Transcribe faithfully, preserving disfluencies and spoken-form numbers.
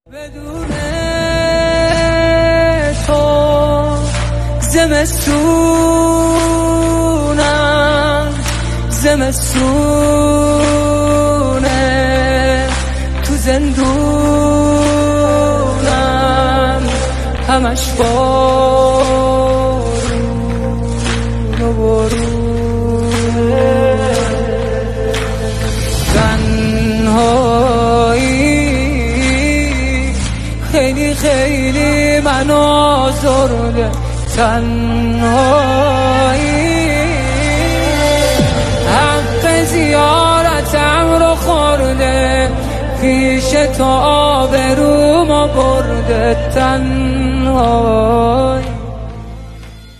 بدون تو زمستونم زمستونه تو زندونم همش بارون و بارون تنهایی خیلی خیلی منو آزرده تنهایی حق زیارتم رو خورده پیش تو آبرومو برده تنهایی